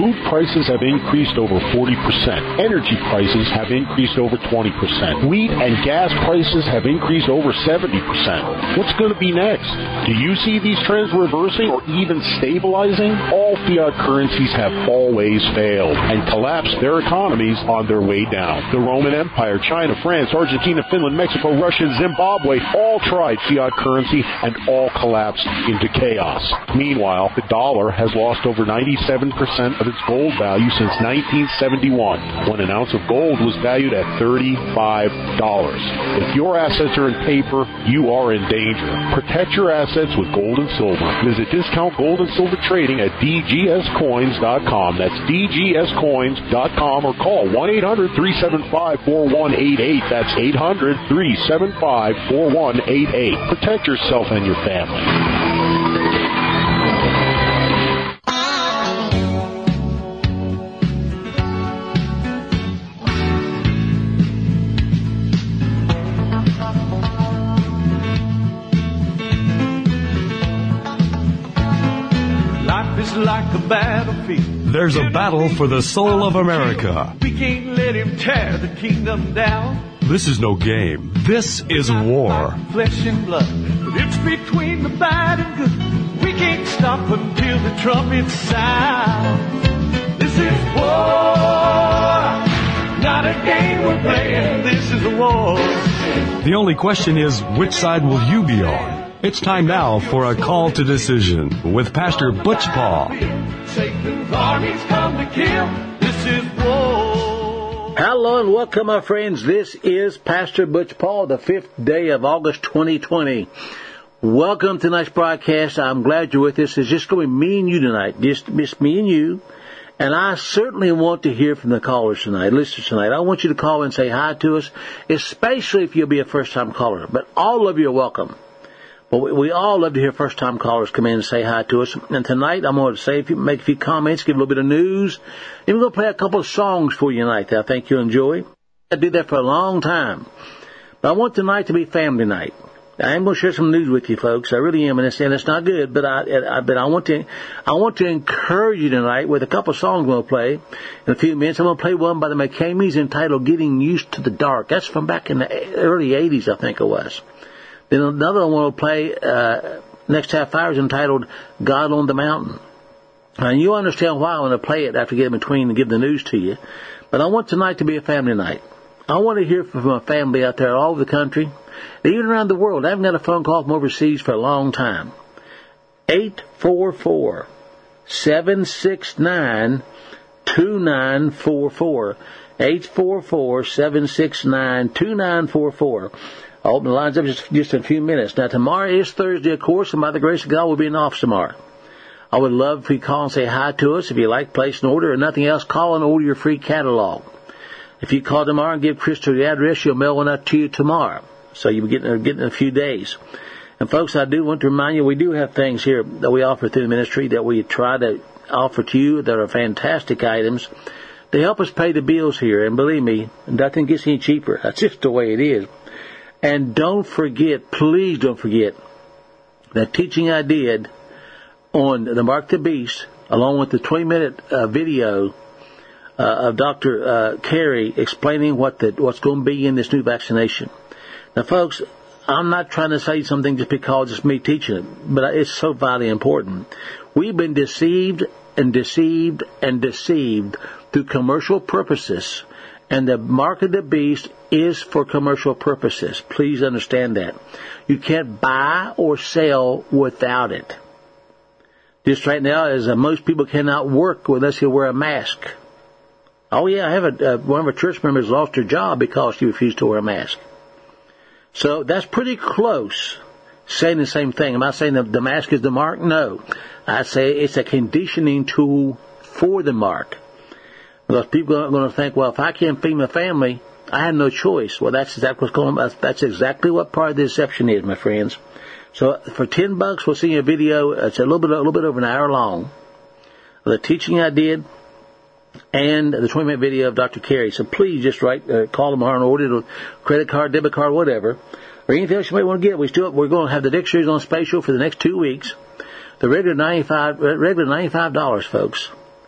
Food prices have increased over 40%. Energy prices have increased over 20%. Wheat and gas prices have increased over 70%. What's going to be next? Do you see these trends reversing or even stabilizing? All fiat currencies have always failed and collapsed their economies on their way down. The Roman Empire, China, France, Argentina, Finland, Mexico, Russia, Zimbabwe all tried fiat currency and all collapsed into chaos. Meanwhile, the dollar has lost over 97% of its gold value since 1971, when an ounce of gold was valued at $35. If your assets are in paper, you are in danger. Protect your assets with gold and silver. Visit Discount Gold and Silver Trading at dgscoins.com. That's dgscoins.com, or call 1-800-375-4188. That's 800-375-4188. Protect yourself and your family. Like a battlefield. There's a battle for the soul of America. We can't let him tear the kingdom down. This is no game. This is war. Flesh and blood, but it's between the bad and good. We can't stop until the trumpets sound. This is war, not a game we're playing. This is a war. The only question is, which side will you be on? It's time now for a call to decision with Pastor Butch Paul. Satan's armies come to kill. This is war. Hello and welcome, my friends. This is Pastor Butch Paul, the 5th day of August 2020. Welcome to tonight's broadcast. I'm glad you're with us. It's just going to be me and you tonight. Just me and you. And I certainly want to hear from the callers tonight, listeners tonight. I want you to call and say hi to us, especially if you'll be a first-time caller. But all of you are welcome. But we all love to hear first-time callers come in and say hi to us. And tonight, I'm going to say, make a few comments, give a little bit of news. And we're going to play a couple of songs for you tonight that I think you'll enjoy. I did that for a long time. But I want tonight to be family night. I am going to share some news with you, folks. I really am, and it's not good. But I want to encourage you tonight with a couple of songs we'll play in a few minutes. I'm going to play one by the McCameys entitled "Getting Used to the Dark." That's from back in the early '80s, I think it was. Then another one we'll play next half hour is entitled "God on the Mountain." And you'll understand why I'm going to play it after getting between and give the news to you. But I want tonight to be a family night. I want to hear from my family out there all over the country, even around the world. I haven't got a phone call from overseas for a long time. 844-769-2944. 844-769-2944. I'll open the lines up just in a few minutes. Now, tomorrow is Thursday, of course, and by the grace of God, we'll be in office tomorrow. I would love if you call and say hi to us. If you like, place an order or nothing else, call and order your free catalog. If you call tomorrow and give Crystal the address, she'll mail one out to you tomorrow. So you'll be getting it in a few days. And, folks, I do want to remind you, we do have things here that we offer through the ministry that we try to offer to you that are fantastic items. They help us pay the bills here. And believe me, nothing gets any cheaper. That's just the way it is. And don't forget, please don't forget, that teaching I did on the Mark the Beast, along with the 20-minute video of Dr. Carey explaining what's going to be in this new vaccination. Now, folks, I'm not trying to say something just because it's me teaching it, but it's so vitally important. We've been deceived and deceived and deceived through commercial purposes. And the mark of the beast is for commercial purposes. Please understand that. You can't buy or sell without it. Just right now, as most people cannot work unless you wear a mask. Oh, yeah, I have one of our church members lost her job because she refused to wear a mask. So that's pretty close, saying the same thing. Am I saying the mask is the mark? No. I say it's a conditioning tool for the mark. Because people are going to think, well, if I can't feed my family, I have no choice. Well, that's exactly what's going on. That's exactly what part of the deception is, my friends. So for $10, we'll see a video. It's a little bit over an hour long. The teaching I did and the 20-minute video of Dr. Carey. So please just call tomorrow and order it, credit card, debit card, whatever, or anything else you might want to get. We're going to have the dictionaries on special for the next 2 weeks. The regular $95, folks.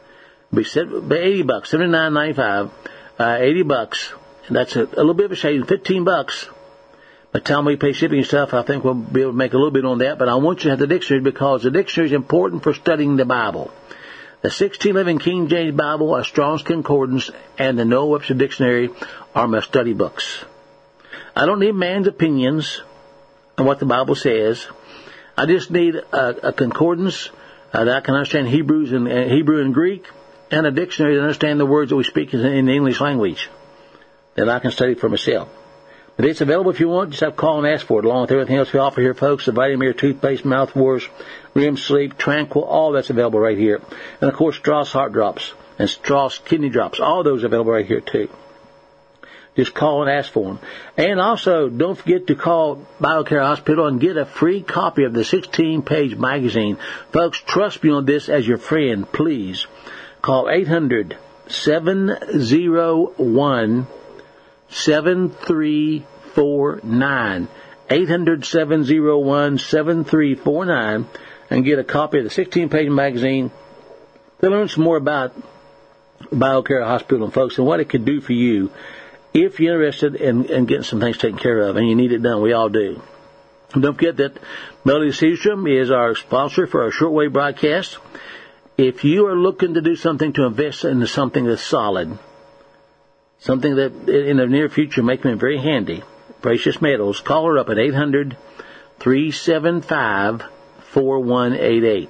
It'll be $80, $79.95, $80. And that's a little bit of a shade, $15. By the time we pay shipping and stuff, I think we'll be able to make a little bit on that. But I want you to have the dictionary because the dictionary is important for studying the Bible. The 1611 King James Bible, a Strong's Concordance, and the Noah Webster Dictionary are my study books. I don't need man's opinions on what the Bible says. I just need a concordance that I can understand Hebrew and Greek, and a dictionary to understand the words that we speak in the English language that I can study for myself. But it's available if you want. Just have to call and ask for it, along with everything else we offer here, folks. The Vitamin toothpaste, mouthwash, REM sleep, Tranquil, all that's available right here. And, of course, Strauss Heart Drops and Strauss Kidney Drops. All those are available right here, too. Just call and ask for them. And also, don't forget to call BioCare Hospital and get a free copy of the 16-page magazine. Folks, trust me on this as your friend, please. Call 800-701-7349. 800-701-7349 and get a copy of the 16-page magazine to learn some more about BioCare Hospital, folks, and what it could do for you if you're interested in getting some things taken care of, and you need it done. We all do. And don't forget that Melody Seastrom is our sponsor for our shortwave broadcast. If you are looking to do something to invest into something that's solid, something that in the near future make them very handy, precious metals, call her up at 800-375-4188.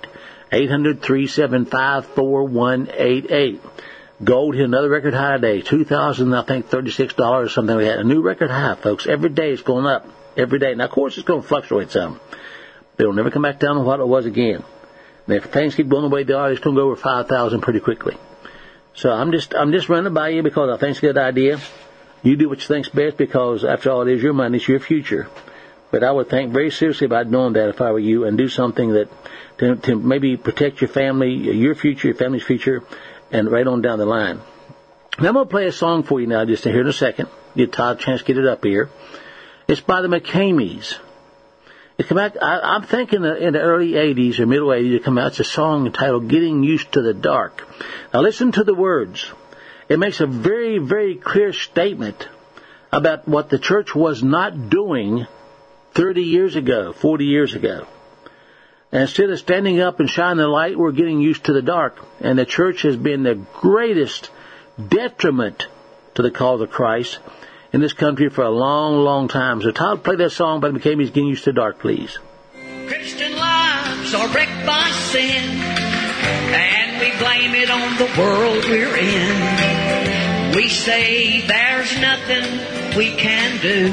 800-375-4188. Gold hit another record high today, $2,036 or something like that. A new record high, folks. Every day it's going up. Every day. Now, of course, it's going to fluctuate some. But it'll never come back down to what it was again. And if things keep going the way they are, it's going to go over 5,000 pretty quickly. So I'm just running by you because I think it's a good idea. You do what you think's best because, after all, it is your money, it's your future. But I would think very seriously about doing that if I were you, and do something that to maybe protect your family, your future, your family's future, and right on down the line. Now I'm going to play a song for you now, just here in a second. Give Todd a chance to get it up here. It's by the McCameys. It come out, I'm thinking in the early 80s or middle 80s, it come out. It's a song entitled Getting Used to the Dark. Now listen to the words. It makes a very, very clear statement about what the church was not doing 30 years ago, 40 years ago. And instead of standing up and shining the light, we're getting used to the dark. And the church has been the greatest detriment to the cause of Christ in this country for a long, long time. So Todd, play that song by the McCameys, Getting Used to the Dark, please. Christian lives are wrecked by sin, and we blame it on the world we're in. We say there's nothing we can do.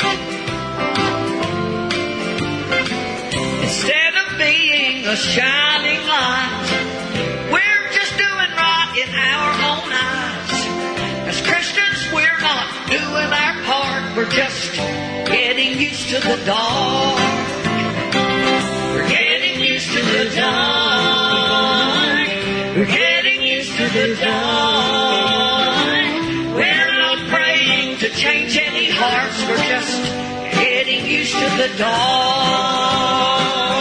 Instead of being a shining light, we're just doing right in our own eyes. As Christians, we're not doing our part. We're just getting used to the dark. We're getting used to the dark. We're getting used to the dark. We're not praying to change any hearts. We're just getting used to the dark.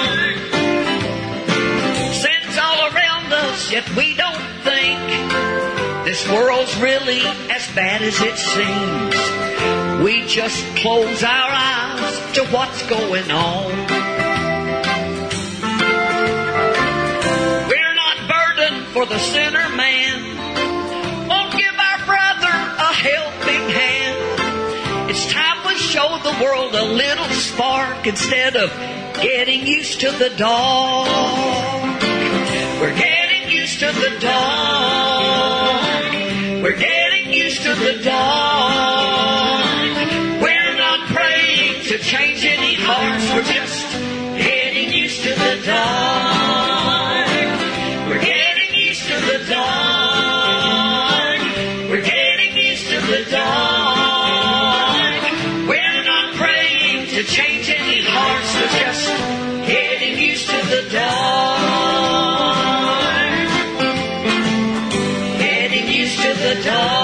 Sin's all around us, yet we don't think this world's really as bad as it seems. We just close our eyes to what's going on. We're not burdened for the sinner man. Won't give our brother a helping hand. It's time we show the world a little spark instead of getting used to the dark. We're getting used to the dark. We're getting used to the dark. We're not praying to change any hearts. We're just getting used to the dark. We're getting used to the dark. We're getting used to the dark. We're not praying to change any hearts. We're just getting used to the dark. Getting used to the dark.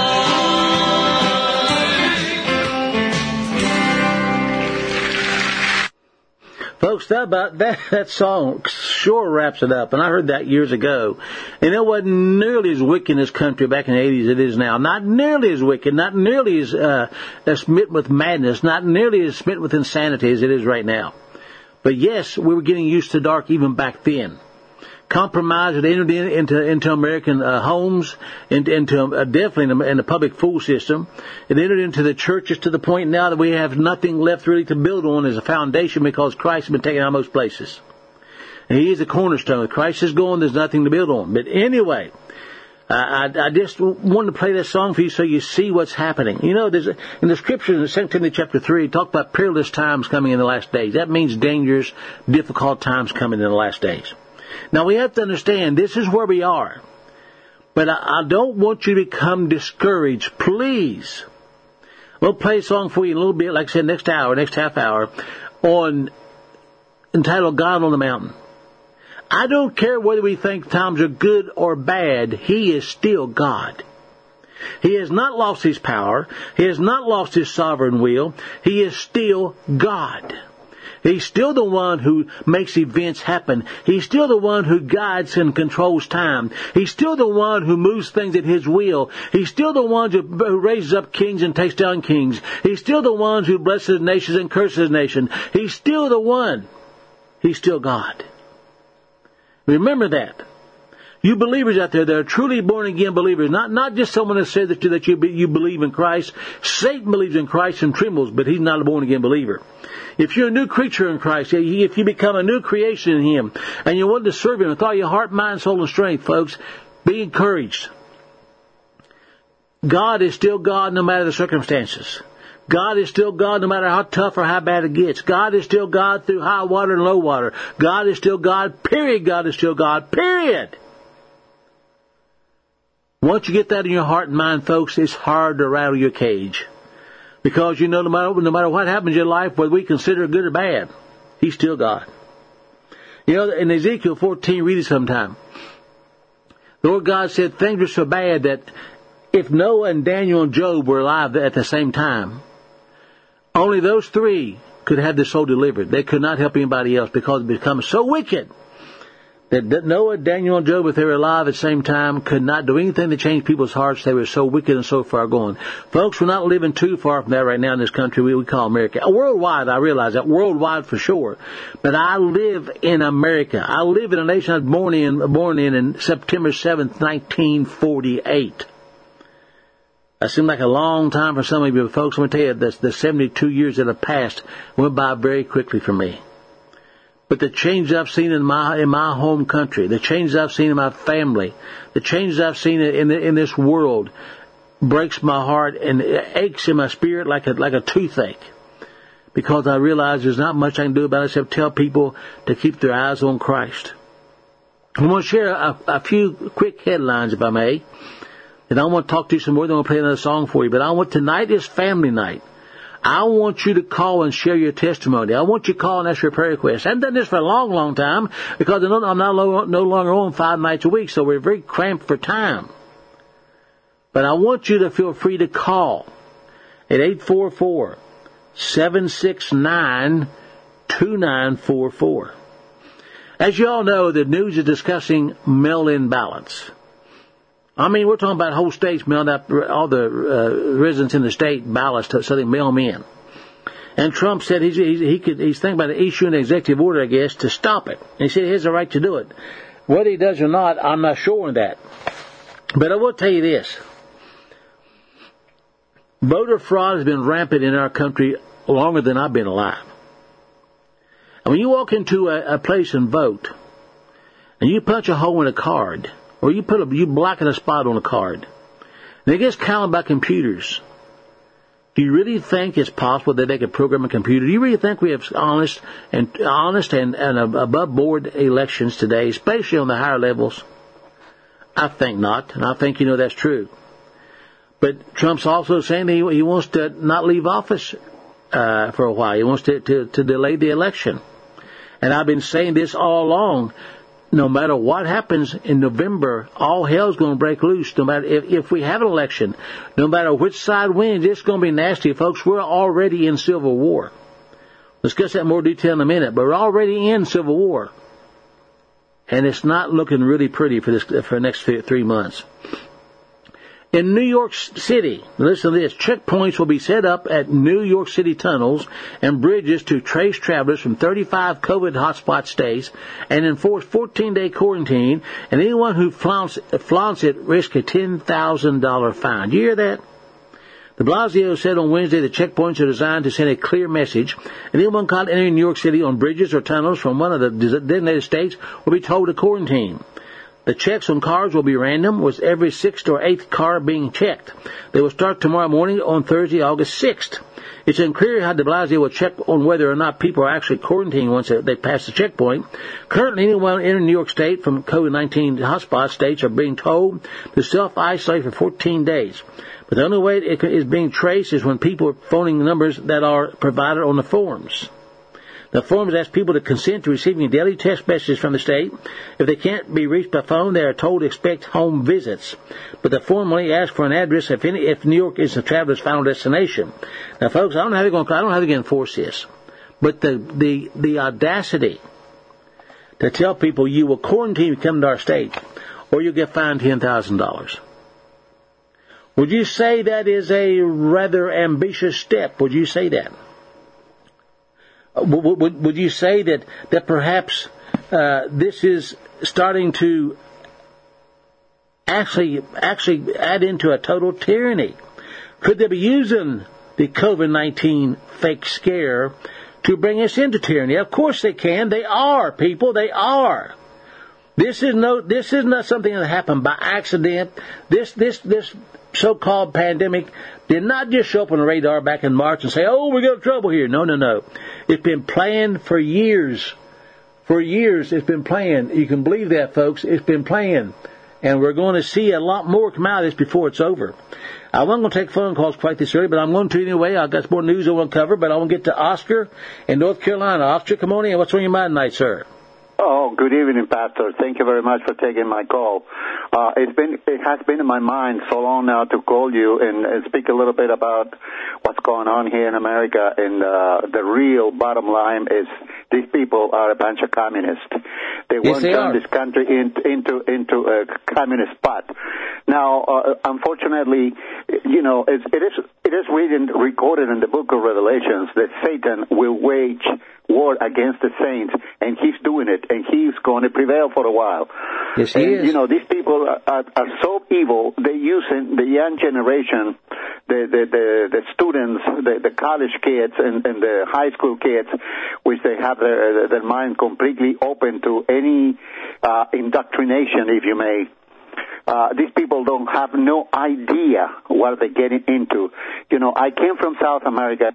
Folks, that song sure wraps it up. And I heard that years ago. And it wasn't nearly as wicked in this country back in the 80s as it is now. Not nearly as wicked, not nearly as smitten with madness, not nearly as smitten with insanity as it is right now. But yes, we were getting used to dark even back then. Compromise had entered into American homes, definitely in the public food system. It entered into the churches to the point now that we have nothing left really to build on as a foundation because Christ has been taken out of most places. And He is the cornerstone. If Christ is gone, there's nothing to build on. But anyway, I just wanted to play this song for you so you see what's happening. You know, there's in the Scriptures in 2 Timothy chapter 3, it talks about perilous times coming in the last days. That means dangerous, difficult times coming in the last days. Now, we have to understand, this is where we are. But I don't want you to become discouraged. Please. We'll play a song for you in a little bit, like I said, next half hour, entitled God on the Mountain. I don't care whether we think times are good or bad. He is still God. He has not lost His power. He has not lost His sovereign will. He is still God. He's still the one who makes events happen. He's still the one who guides and controls time. He's still the one who moves things at His will. He's still the one who raises up kings and takes down kings. He's still the one who blesses nations and curses nations. He's still the one. He's still God. Remember that. You believers out there that are truly born-again believers, not just someone that says that you believe in Christ. Satan believes in Christ and trembles, but he's not a born-again believer. If you're a new creature in Christ, if you become a new creation in Him, and you want to serve Him with all your heart, mind, soul, and strength, folks, be encouraged. God is still God no matter the circumstances. God is still God no matter how tough or how bad it gets. God is still God through high water and low water. God is still God, period. God is still God, period. Once you get that in your heart and mind, folks, it's hard to rattle your cage. Because, you know, no matter what happens in your life, whether we consider it good or bad, He's still God. You know, in Ezekiel 14, read it sometime. The Lord God said things were so bad that if Noah and Daniel and Job were alive at the same time, only those three could have their soul delivered. They could not help anybody else because it becomes so wicked that Noah, Daniel, and Job, if they were alive at the same time, could not do anything to change people's hearts. They were so wicked and so far gone. Folks, we're not living too far from that right now in this country we call America. Worldwide, I realize that. Worldwide for sure. But I live in America. I live in a nation I was born in September 7th, 1948. That seemed like a long time for some of you, but folks, I'm going to tell you, the 72 years that have passed went by very quickly for me. But the change I've seen in my home country, the change I've seen in my family, the change I've seen in this world breaks my heart and aches in my spirit like a toothache. Because I realize there's not much I can do about it except tell people to keep their eyes on Christ. I'm going to share a few quick headlines, if I may. And I want to talk to you some more, then I'll play another song for you. But tonight is family night. I want you to call and share your testimony. I want you to call and ask your prayer requests. I haven't done this for a long, long time because I'm no longer on 5 nights a week, so we're very cramped for time. But I want you to feel free to call at 844-769-2944. As you all know, the news is discussing mail-in ballots. I mean, we're talking about whole states mailing out all the residents in the state ballots so they mail them in. And Trump said he's thinking about issuing an executive order, I guess, to stop it. And he said he has the right to do it. Whether he does or not, I'm not sure on that. But I will tell you this. Voter fraud has been rampant in our country longer than I've been alive. And when you walk into a place and vote, and you punch a hole in a card, or you blacken a spot on a card, and it gets counted by computers. Do you really think it's possible that they could program a computer? Do you really think we have honest and above board elections today, especially on the higher levels? I think not, and I think you know that's true. But Trump's also saying that he wants to not leave office for a while. He wants to delay the election. And I've been saying this all along. No matter what happens in November, all hell's going to break loose. No matter if we have an election, no matter which side wins, it's going to be nasty, folks. We're already in civil war. We'll discuss that in more detail in a minute, but we're already in civil war. and it's not looking really pretty for the next 3 months. In New York City, listen to this, checkpoints will be set up at New York City tunnels and bridges to trace travelers from 35 COVID hotspot states and enforce 14-day quarantine, and anyone who flaunts it risks a $10,000 fine. You hear that? De Blasio said on Wednesday the checkpoints are designed to send a clear message. Anyone caught entering New York City on bridges or tunnels from one of the designated states will be told to quarantine. The checks on cars will be random, with every 6th or 8th car being checked. They will start tomorrow morning on Thursday, August 6th. It's unclear how de Blasio will check on whether or not people are actually quarantining once they pass the checkpoint. Currently, anyone entering New York State from COVID-19 hotspot states are being told to self-isolate for 14 days. But the only way it is being traced is when people are phoning numbers that are provided on the forms. The forms ask people to consent to receiving daily text messages from the state. If they can't be reached by phone, they are told to expect home visits. But the form only asks for an address if New York is the traveler's final destination. Now, folks, I don't know how they're going to enforce this, but the audacity to tell people you will quarantine if you come to our state, or you'll get fined $10,000. Would you say that is a rather ambitious step? Would you say that? Would you say that perhaps this is starting to actually add into a total tyranny? Could they be using the COVID-19 fake scare to bring us into tyranny? Of course they can. They are, people. They are. This is not something that happened by accident. This so-called pandemic did not just show up on the radar back in March and say, oh, we got trouble here. No. It's been planned for years. For years it's been planned. You can believe that, folks. It's been planned. And we're going to see a lot more come out of this before it's over. I wasn't going to take phone calls quite this early, but I'm going to anyway. I've got some more news I want to cover, but I want to get to Oscar in North Carolina. Oscar, come on in. What's on your mind tonight, sir? Oh, good evening, Pastor. Thank you very much for taking my call. It has been in my mind so long now to call you and speak a little bit about what's going on here in America. And the real bottom line is these people are a bunch of communists. They want to turn this country into a communist spot. Now, unfortunately, you know, it is written, recorded in the book of Revelations that Satan will wage war against the saints, and he's doing it, and he's going to prevail for a while. Yes, he is. You know, these people are so evil. They're using the young generation, the students, the college kids, and the high school kids, which they have their mind completely open to any indoctrination, if you may. These people don't have no idea what they're getting into. You know, I came from South America.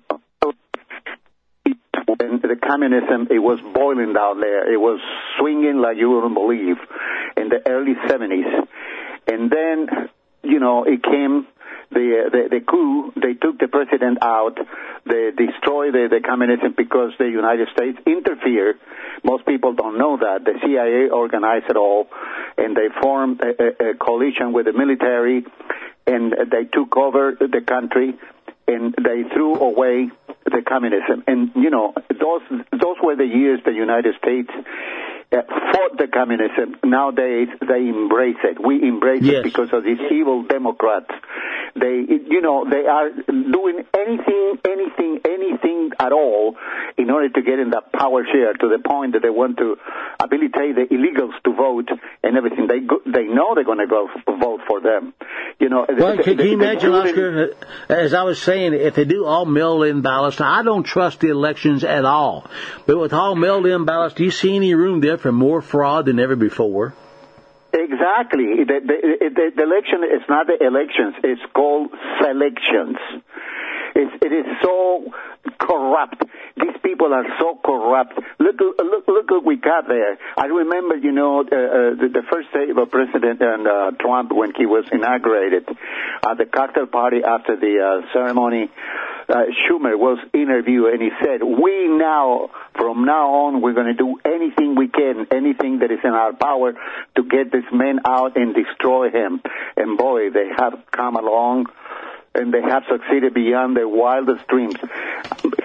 When the communism, it was boiling down there. It was swinging like you wouldn't believe in the early 70s. And then, you know, it came the coup. They took the president out. They destroyed the communism because the United States interfered. Most people don't know that. The CIA organized it all, and they formed a coalition with the military, and they took over the country, and they threw away the communism. And, you know, those were the years the United States fought the communism. Nowadays, they embrace it. We embrace it because of these evil Democrats. They are doing anything at all in order to get in that power share, to the point that they want to habilitate the illegals to vote and everything. They know they're going to go vote for them. You know. Well, can you imagine, Oscar, as I was saying, if they do all mail-in ballots, now I don't trust the elections at all. But with all mail-in ballots, do you see any room there for more fraud than ever before? Exactly. The election is not the elections. It's called selections. It is so corrupt. These people are so corrupt. Look what we got there. I remember, you know, the first day of President Trump when he was inaugurated at the cocktail party after the ceremony. Schumer was interviewed, and he said, from now on, we're going to do anything we can, anything that is in our power to get this man out and destroy him. And boy, they have come along, and they have succeeded beyond their wildest dreams.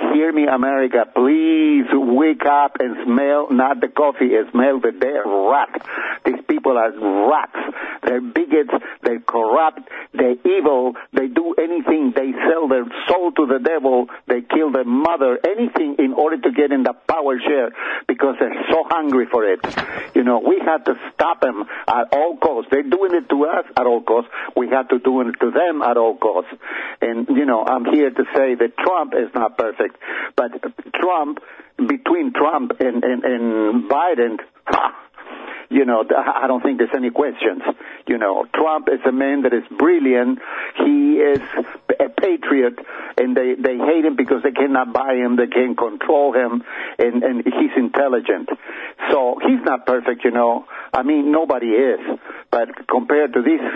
hear me, America, please wake up and smell not the coffee, smell the dead rat. These people are rats. They're bigots, they're corrupt, they're evil, they do anything, they sell their soul to the devil, they kill their mother, anything in order to get in the power share because they're so hungry for it. You know, we have to stop them at all costs. They're doing it to us at all costs. We have to do it to them at all costs. And, you know, I'm here to say that Trump is not perfect, but between Trump and Biden, you know, I don't think there's any questions. You know, Trump is a man that is brilliant. He is a patriot, and they hate him because they cannot buy him, they can't control him, and he's intelligent. So he's not perfect, you know. I mean, nobody is. But compared to these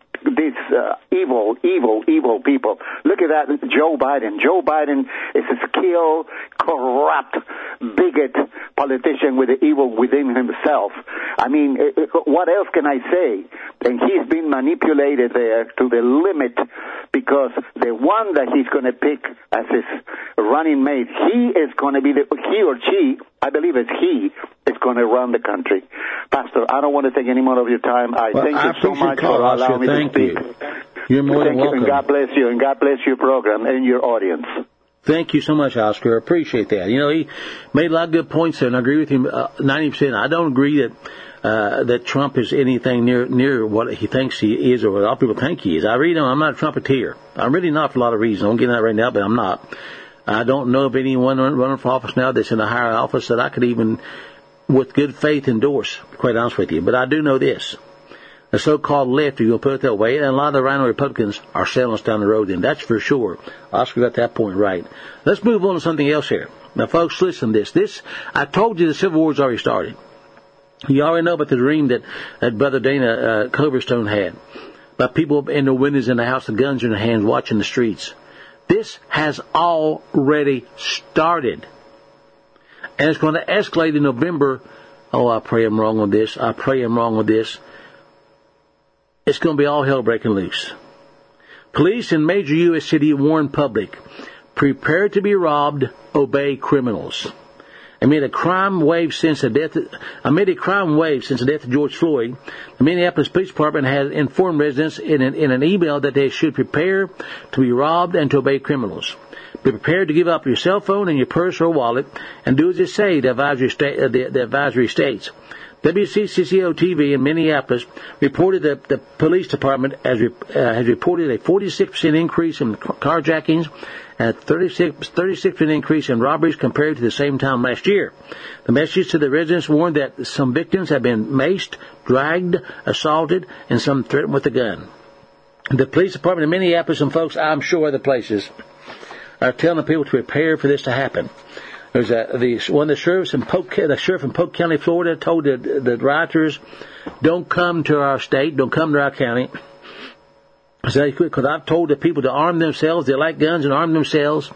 evil people. Look at that, Joe Biden. Joe Biden is a skilled, corrupt, bigot politician with the evil within himself. I mean, what else can I say? And he's been manipulated there to the limit because the one that he's going to pick as his running mate, he is going to be he or she, I believe it's he, is going to run the country. Pastor, I don't want to take any more of your time. I thank you so much for allowing me to speak. You're more than welcome. And God bless you, and God bless your program and your audience. Thank you so much, Oscar. I appreciate that. You know, he made a lot of good points there, and I agree with him 90%. I don't agree that Trump is anything near what he thinks he is or what a lot of people think he is. I really don't. I'm not a Trumpeteer. I'm really not for a lot of reasons. I won't get into that right now, but I'm not. I don't know of anyone running for office now that's in a higher office that I could even, with good faith, endorse, quite honest with you. But I do know this. The so-called left, if you'll put it that way, and a lot of the Rhino Republicans are selling us down the road, and that's for sure. Oscar got that point right. Let's move on to something else here. Now, folks, listen to this. I told you the Civil War's already started. You already know about the dream that Brother Dana Coverstone had, about people in the windows in the house, the guns in their hands, watching the streets. This has already started. And it's going to escalate in November. Oh, I pray I'm wrong on this. I pray I'm wrong on this. It's going to be all hell breaking loose. Police in major U.S. city warn public, prepare to be robbed, obey criminals. Amid a crime wave since the death of George Floyd, the Minneapolis Police Department has informed residents in an email that they should prepare to be robbed and to obey criminals. Be prepared to give up your cell phone and your purse or wallet, and do as they say, the advisory states. WCCO-TV in Minneapolis reported that the police department has reported a 46% increase in carjackings and a 36% increase in robberies compared to the same time last year. The message to the residents warned that some victims have been maced, dragged, assaulted, and some threatened with a gun. The police department in Minneapolis, and folks, I'm sure other places, are telling people to prepare for this to happen. There's the sheriff in Polk County, Florida, told the rioters, "Don't come to our state, don't come to our county." Because I've told the people to arm themselves. They like guns and arm themselves.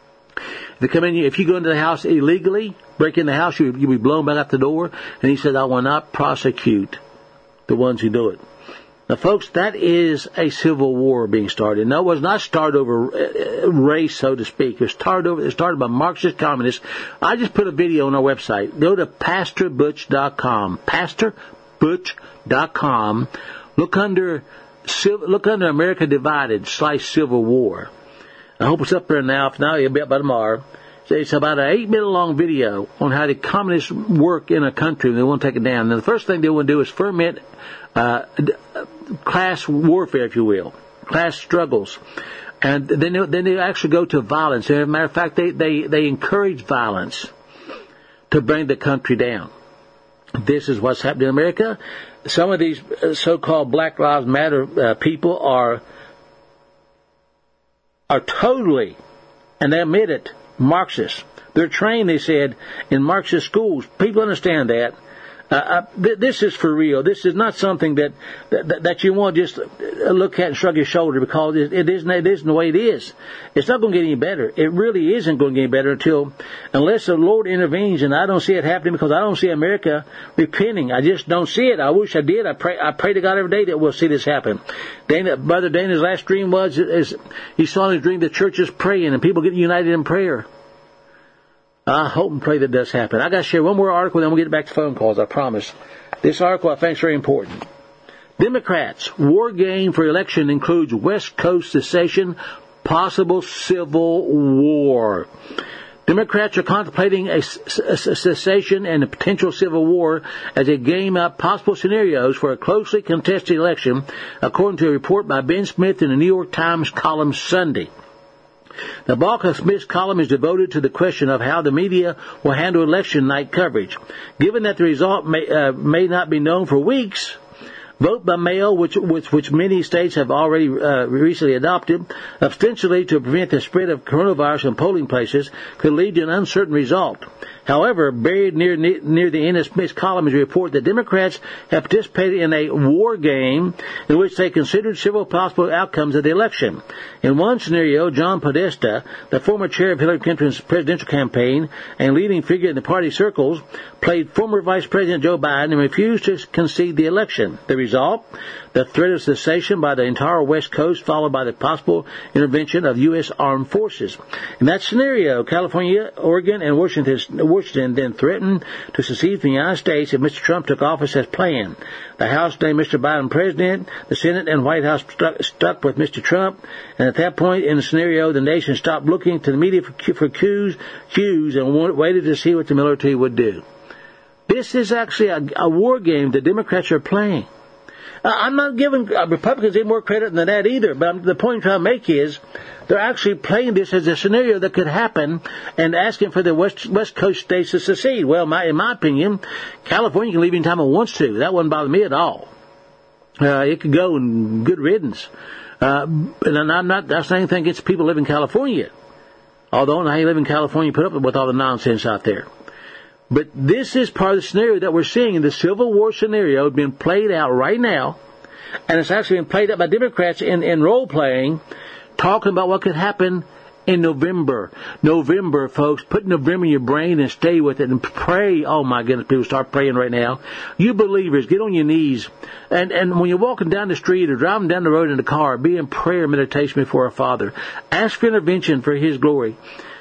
If you go into the house illegally, break in the house, you'll be blown back out the door. And he said, "I will not prosecute the ones who do it." Now, folks, that is a civil war being started. No, it was not started over race, so to speak. It was started by Marxist communists. I just put a video on our website. Go to PastorButch.com. PastorButch.com. Look under America Divided / Civil War. I hope it's up there now. If not, it'll be up by tomorrow. It's about an 8-minute long video on how the communists work in a country, and they won't take it down. And the first thing they want to do is ferment class warfare, if you will, class struggles, and then they actually go to violence. As a matter of fact, they encourage violence to bring the country down. This is what's happening in America. Some of these so-called Black Lives Matter people are totally, and they admit it, Marxists. They're trained, they said, in Marxist schools. People understand that. This is for real. This is not something that you want to just look at and shrug your shoulder, because it isn't the way it is. It's not going to get any better. It really isn't going to get any better unless the Lord intervenes, and I don't see it happening, because I don't see America repenting. I just don't see it. I wish I did. I pray to God every day that we'll see this happen. Brother Dana's last dream he saw in his dream the churches praying and people getting united in prayer. I hope and pray that does happen. I got to share one more article, then we'll get back to phone calls, I promise. This article I think is very important. Democrats' war game for election includes West Coast secession, possible civil war. Democrats are contemplating a cessation and a potential civil war as they game out possible scenarios for a closely contested election, according to a report by Ben Smith in the New York Times column Sunday. The bulk of Smith's column is devoted to the question of how the media will handle election night coverage. Given that the result may not be known for weeks, vote by mail, which many states have already recently adopted, ostensibly to prevent the spread of coronavirus in polling places, could lead to an uncertain result. However, buried near the end of Smith's column is a report that Democrats have participated in a war game in which they considered several possible outcomes of the election. In one scenario, John Podesta, the former chair of Hillary Clinton's presidential campaign and leading figure in the party circles, played former Vice President Joe Biden and refused to concede the election. The result? The threat of cessation by the entire West Coast, followed by the possible intervention of U.S. armed forces. In that scenario, California, Oregon, and Washington then threatened to secede from the United States if Mr. Trump took office as planned. The House named Mr. Biden president, the Senate and White House stuck with Mr. Trump, and at that point in the scenario, the nation stopped looking to the media for cues and waited to see what the military would do. This is actually a war game the Democrats are playing. I'm not giving Republicans any more credit than that either, but the point I'm trying to make is they're actually playing this as a scenario that could happen and asking for the West Coast states to secede. Well, in my opinion, California can leave anytime it wants to. That wouldn't bother me at all. It could go in good riddance. And I'm not saying anything against people living in California, although I live in California, put up with all the nonsense out there. But this is part of the scenario that we're seeing in the Civil War scenario being played out right now. And it's actually being played out by Democrats in role-playing, talking about what could happen in November. November, folks. Put November in your brain and stay with it and pray. Oh, my goodness, people start praying right now. You believers, get on your knees. And when you're walking down the street or driving down the road in the car, be in prayer and meditation before our Father. Ask for intervention for His glory.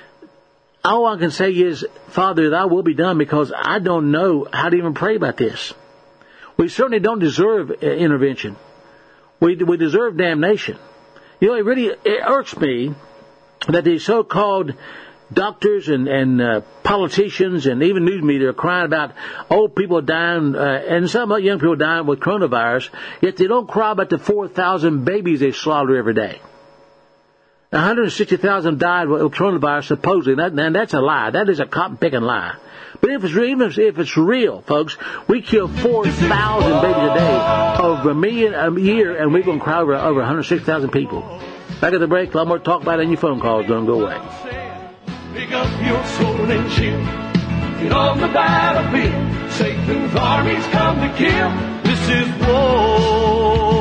All I can say is, Father, thy will be done, because I don't know how to even pray about this. We certainly don't deserve intervention. We deserve damnation. You know, it irks me that these so-called doctors and politicians and even news media are crying about old people dying and some young people dying with coronavirus, yet they don't cry about the 4,000 babies they slaughter every day. 160,000 died with coronavirus, supposedly, and that's a lie. That is a cotton-picking lie. But even if it's real, folks, we kill 4,000 babies a day, over 1 million a year, and we're going to cry over 160,000 people. Back at the break, a lot more talk about it, and your phone calls don't go away. Pick up your sword and shield. Get on the battlefield. Satan's armies come to kill. This is war.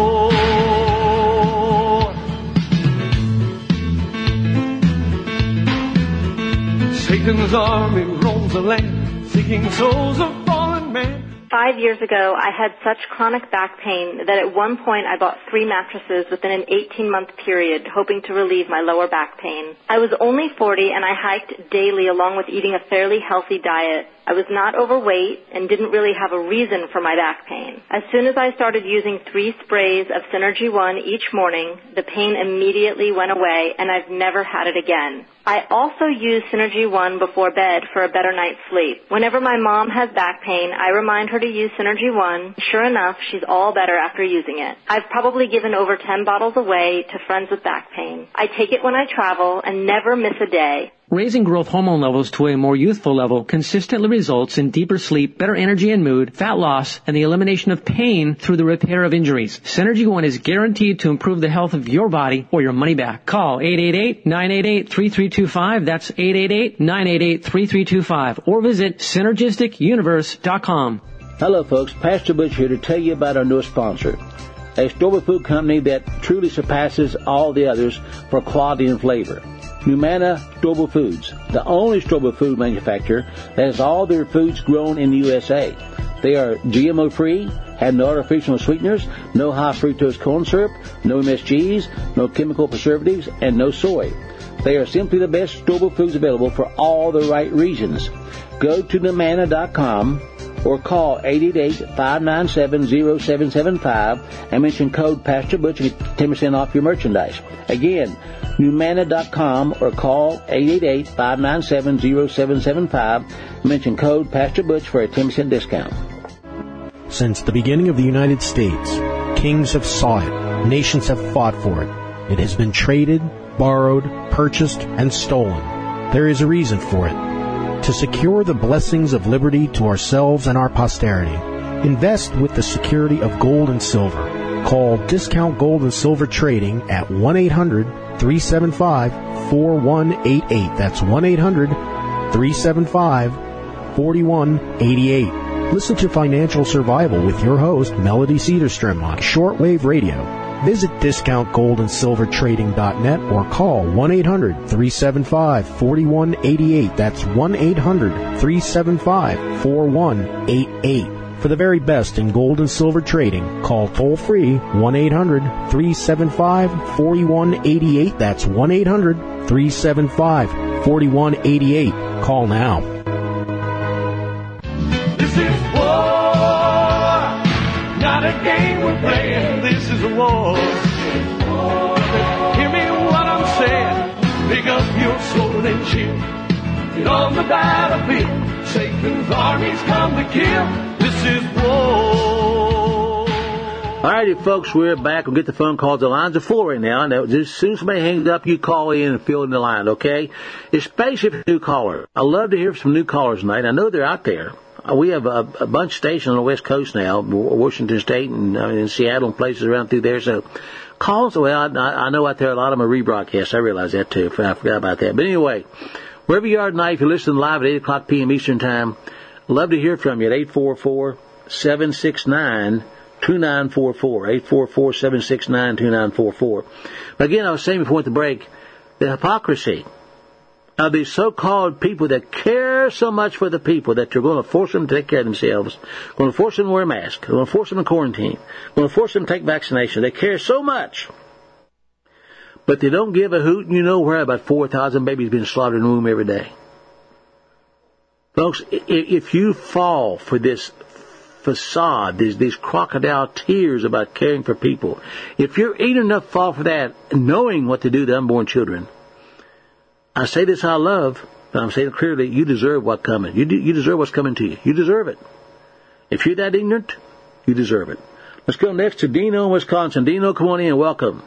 Satan's army roams the land, seeking souls of fallen men. 5 years ago, I had such chronic back pain that at one point I bought 3 mattresses within an 18-month period, hoping to relieve my lower back pain. I was only 40 and I hiked daily along with eating a fairly healthy diet. I was not overweight and didn't really have a reason for my back pain. As soon as I started using 3 sprays of Synergy One each morning, the pain immediately went away and I've never had it again. I also use Synergy One before bed for a better night's sleep. Whenever my mom has back pain, I remind her to use Synergy One. Sure enough, she's all better after using it. I've probably given over 10 bottles away to friends with back pain. I take it when I travel and never miss a day. Raising growth hormone levels to a more youthful level consistently results in deeper sleep, better energy and mood, fat loss, and the elimination of pain through the repair of injuries. Synergy One is guaranteed to improve the health of your body or your money back. Call 888-988-3325. That's 888-988-3325. Or visit SynergisticUniverse.com. Hello, folks. Pastor Butch here to tell you about our newest sponsor, a store food company that truly surpasses all the others for quality and flavor. Numana Storable Foods, the only storable food manufacturer that has all their foods grown in the USA. They are GMO-free, have no artificial sweeteners, no high fructose corn syrup, no MSGs, no chemical preservatives, and no soy. They are simply the best stowable foods available for all the right reasons. Go to Numanna.com or call 888-597-0775 and mention code Pastor Butch to get 10% off your merchandise. Again, Numanna.com or call 888-597-0775 and mention code Pastor Butch for a 10% discount. Since the beginning of the United States, kings have sought it, nations have fought for it. It has been traded, borrowed, purchased, and stolen. There is a reason for it. To secure the blessings of liberty to ourselves and our posterity, invest with the security of gold and silver. Call Discount Gold and Silver Trading at 1-800-375-4188. That's 1-800-375-4188. Listen to Financial Survival with your host, Melody Cedarstrom, on shortwave radio. Visit discountgoldandsilvertrading.net or call 1-800-375-4188. That's 1-800-375-4188. For the very best in gold and silver trading, call toll-free 1-800-375-4188. That's 1-800-375-4188. Call now. This is war, not a game we're playing. This is a war. Hear me what I'm saying. Pick up your sword and shield. Get on the battlefield. Satan's armies come to kill. This is war. All righty, folks, we're back. We'll get the phone calls. The lines are full right now. Now, as soon as somebody hangs up, you call in and fill in the line, okay? Especially if you're a new caller. I love to hear from new callers tonight. I know they're out there. We have a bunch of stations on the West Coast now, Washington State and in Seattle and places around through there. So calls, well, I know out there a lot of them are rebroadcasts. I realize that, too. I forgot about that. But anyway, wherever you are tonight, if you're listening live at 8 o'clock p.m. Eastern Time, I'd love to hear from you at 844-769-2944, 844-769-2944. But again, I was saying before the break, the hypocrisy of these so-called people that care so much for the people that you're going to force them to take care of themselves, going to force them to wear a mask, going to force them to quarantine, going to force them to take vaccination. They care so much, but they don't give a hoot. You know where about 4,000 babies being slaughtered in the womb every day. Folks, if you fall for this facade, these crocodile tears about caring for people, if you're eating enough fall for that, knowing what to do to unborn children, I say this out of love, but I'm saying it clearly, you deserve what's coming. You deserve what's coming to you. You deserve it. If you're that ignorant, you deserve it. Let's go next to Dino in Wisconsin. Dino, come on in. Welcome.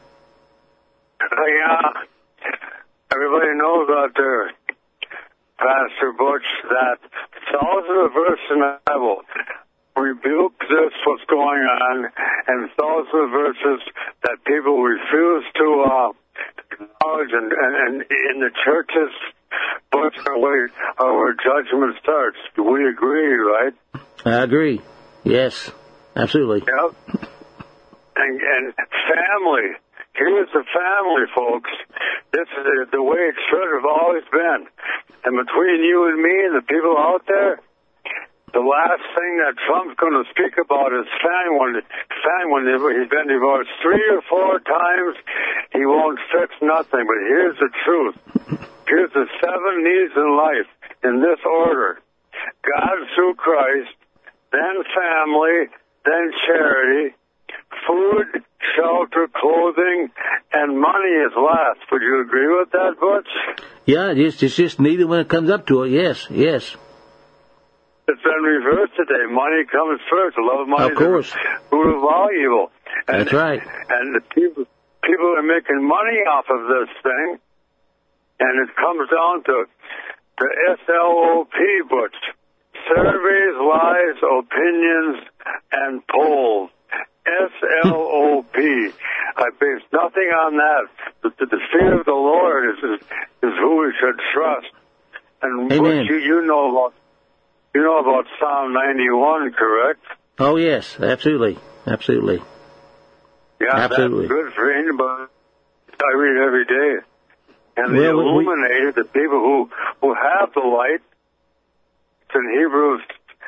Yeah. Everybody knows out there, Pastor Butch, that it's also a verse in the Bible. Rebuke this, what's going on, and it's also verses that people refuse to acknowledge, and in the churches, but where judgment starts. We agree, right? I agree. Yes, absolutely. Yep. And family. Here's the family, folks. This is the way it should have always been. And between you and me and the people out there, the last thing that Trump's going to speak about is family. He's been divorced 3 or 4 times. He won't fix nothing. But here's the truth. Here's the 7 needs in life in this order. God through Christ, then family, then charity, food, shelter, clothing, and money is last. Would you agree with that, Butch? Yeah, it's just needed when it comes up to it. Yes. It's been reversed today. Money comes first. The love of money is root of all evil. That's right. And the people are making money off of this thing, and it comes down to the SLOP, Butch. Surveys, lies, opinions, and polls. SLOP. I base nothing on that. The fear of the Lord is who we should trust. And Butch, you know about Psalm 91, correct? Oh, yes, absolutely. Yeah, absolutely. That's good for anybody. I read every day. And the illuminated, the people who have the light, it's in Hebrews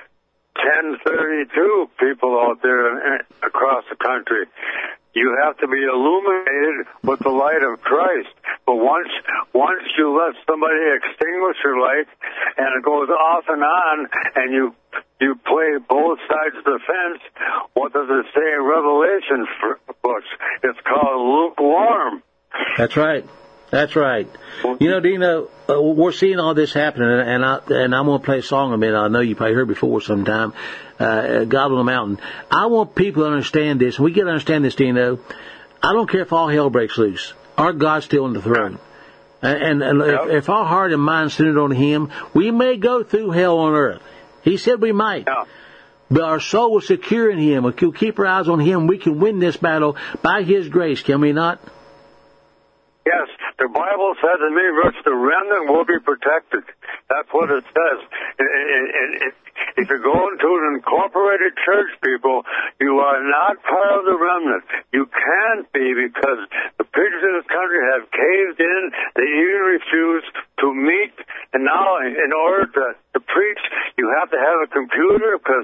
10:32, people out there across the country. You have to be illuminated with the light of Christ. But once you let somebody extinguish your light, and it goes off and on, and you play both sides of the fence, what does it say in Revelation books? It's called lukewarm. That's right. That's right. You know, Dino, we're seeing all this happening, and I'm going to play a song in a minute. I know you probably heard before sometime, God on the Mountain. I want people to understand this, and we got to understand this, Dino. I don't care if all hell breaks loose. Our God's still on the throne. And if our heart and mind centered on Him, we may go through hell on earth. He said we might. Yeah. But our soul is secure in Him. If we'll keep our eyes on Him, we can win this battle by His grace, can we not? Yes, the Bible says in many verses, the remnant will be protected. That's what it says. And if you go into an incorporated church, people, you are not part of the remnant. You can't be, because the preachers in this country have caved in. They even refuse to meet. And now, in order to preach, you have to have a computer, because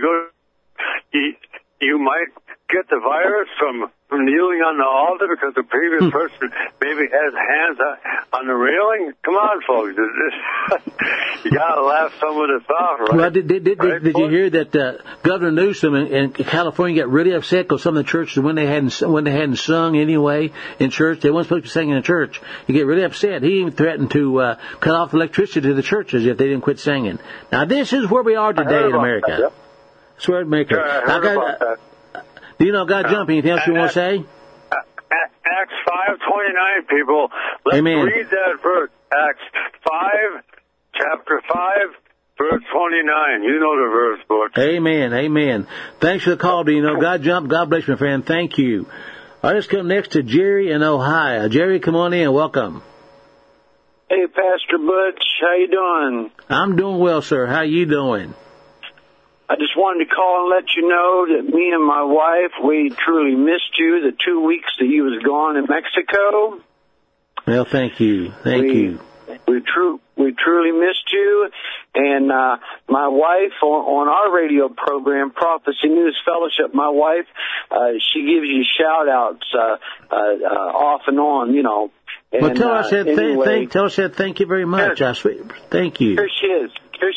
you might get the virus from kneeling on the altar because the previous person maybe has hands on the railing. Come on, folks. You got to laugh some of this off, right? Well, did you hear that Governor Newsom in California got really upset because some of the churches, when they hadn't sung anyway in church, they weren't supposed to be singing in church. He get really upset. He even threatened to cut off electricity to the churches if they didn't quit singing. Now, this is where we are today in America. That, yep. That's where America. Yeah, I heard about that. Do you know God jump? Anything else you want to say? Acts 5:29, people. Let's read that verse. Acts 5, chapter 5, verse 29. You know the verse, Butch. Amen. Amen. Thanks for the call, Dino. God jump. God bless you, my friend. Thank you. All right, let's come next to Jerry in Ohio. Jerry, come on in. Welcome. Hey, Pastor Butch. How you doing? I'm doing well, sir. How you doing? I just wanted to call and let you know that me and my wife, we truly missed you the 2 weeks that you was gone in Mexico. Well, thank you. Thank you. We truly missed you. And my wife, on our radio program, Prophecy News Fellowship, my wife, she gives you shout-outs off and on, you know. And, well, tell us that thank you very much. Thank you. Here she is.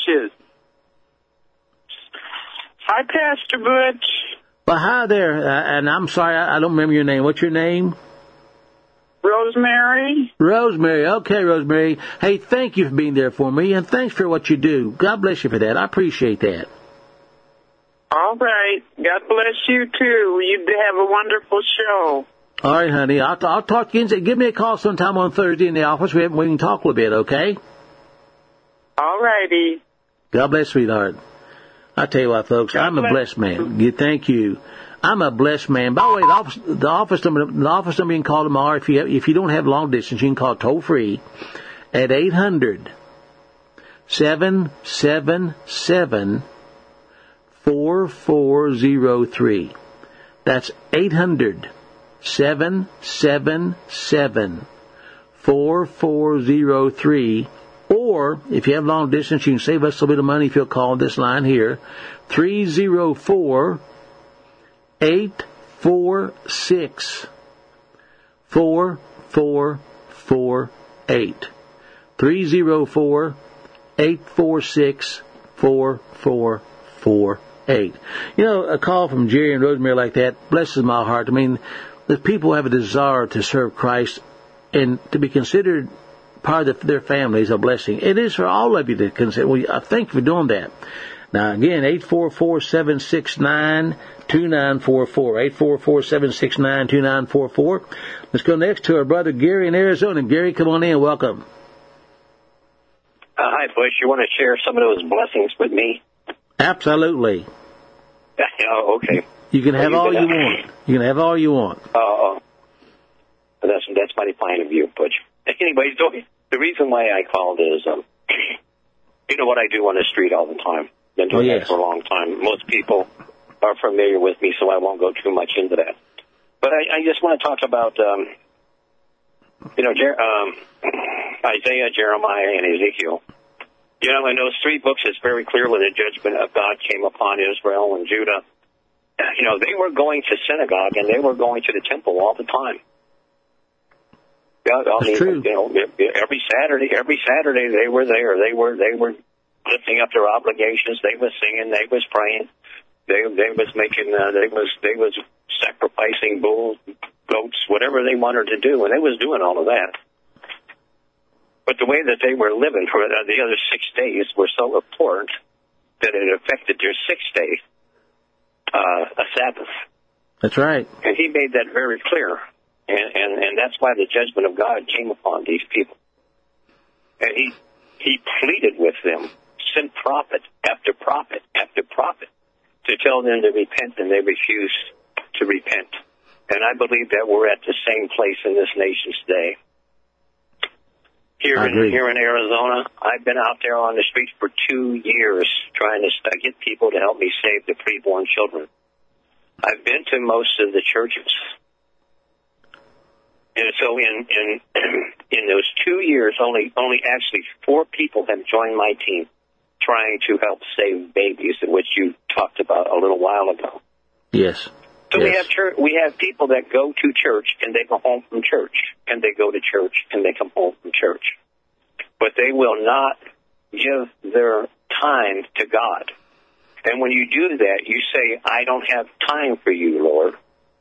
Hi, Pastor Butch. Well, hi there, and I'm sorry, I don't remember your name. What's your name? Rosemary. Rosemary. Okay, Rosemary. Hey, thank you for being there for me, and thanks for what you do. God bless you for that. I appreciate that. All right. God bless you, too. You have a wonderful show. All right, honey. I'll talk to you. Give me a call sometime on Thursday in the office. We can talk a little bit, okay? All righty. God bless, sweetheart. I tell you what, folks, I'm a blessed man. Thank you. I'm a blessed man. By the way, the office number you can call tomorrow. If you don't have long distance, you can call toll free at 800-777-4403. That's 800-777-4403. Or, if you have long distance, you can save us a little bit of money if you'll call this line here, 304-846-4448. 304-846-4448. You know, a call from Jerry and Rosemary like that blesses my heart. I mean, the people have a desire to serve Christ and to be considered part of their family is a blessing. It is for all of you to consider. Well, I thank you for doing that. Now, again, 844-769-2944. 844-769-2944. Let's go next to our brother Gary in Arizona. Gary, come on in. Welcome. Hi, Bush. You want to share some of those blessings with me? Absolutely. Oh, okay. You can have all you want. You can have all you want. That's mighty fine of you, Butch. Anyways, the reason why I called is, you know what I do on the street all the time. Been doing that for a long time. Most people are familiar with me, so I won't go too much into that. But I just want to talk about, Isaiah, Jeremiah, and Ezekiel. You know, in those three books, it's very clearly the judgment of God came upon Israel and Judah. You know, they were going to synagogue and they were going to the temple all the time. Yeah, I mean, true. Every Saturday they were there. They were lifting up their obligations. They was singing. They was praying. They was making. They was sacrificing bulls, goats, whatever they wanted to do, and they was doing all of that. But the way that they were living for the other 6 days were so important that it affected their 6th day, a Sabbath. That's right. And he made that very clear. And that's why the judgment of God came upon these people. And he pleaded with them, sent prophet after prophet after prophet to tell them to repent, and they refused to repent. And I believe that we're at the same place in this nation today. Here in Arizona, I've been out there on the streets for 2 years trying to get people to help me save the preborn children. I've been to most of the churches. And so in those 2 years, only actually 4 people have joined my team trying to help save babies, which you talked about a little while ago. Yes. So yes. We have people that go to church and they go home from church, and they go to church and they come home from church. But they will not give their time to God. And when you do that, you say, I don't have time for you, Lord.